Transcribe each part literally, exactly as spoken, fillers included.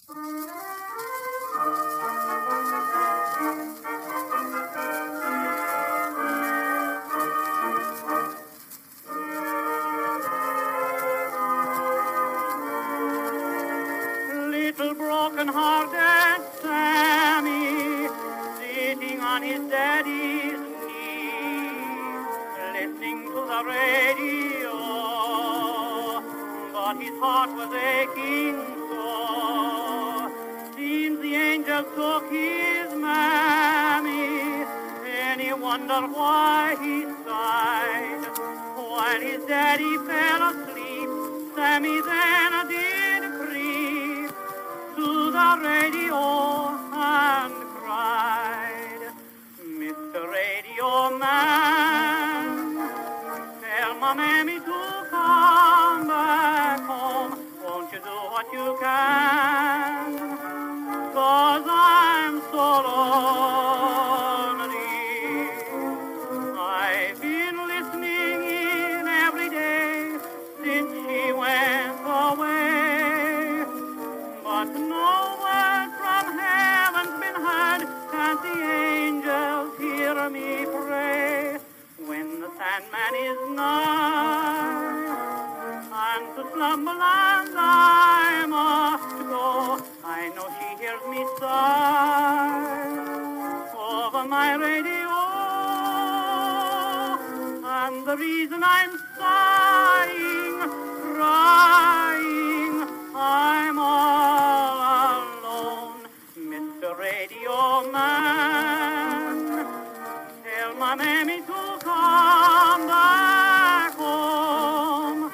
Little broken-hearted Sammy, sitting on his daddy's knee, listening to the radio, but his heart was aching so. Seems the angel took his mammy, and he wondered why he sighed. While his daddy fell asleep, Sammy then did creep to the radio and cried, Mister Radio Man, tell my mammy to come back home. Won't you do what you can? 'Cause I'm so lonely. I've been listening in every day since she went away, but no word from heaven's been heard. Can't the angels hear me pray when the Sandman is nigh? And to slumberland I must go. I know she hears me sigh over my radio, and the reason I'm sighing, crying, I'm all alone. Mister Radio Man, tell my mammy to come back home.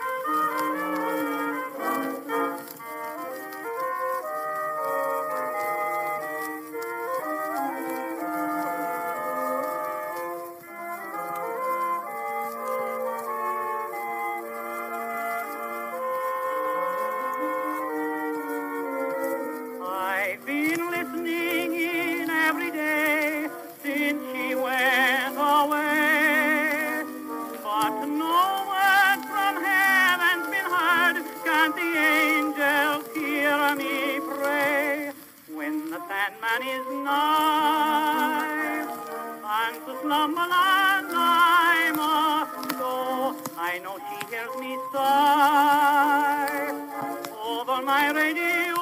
I've been listening in every day since she went away, but no word from heaven's been heard. Can't the angels hear me pray when the Sandman is nigh? And to slumberland I must go. I know she hears me sigh over my radio,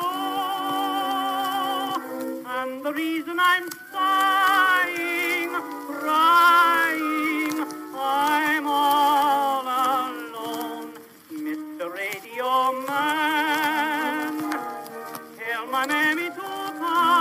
and the reason I'm sighing, crying, I'm all alone. Mister Radio Man, tell my mammy to come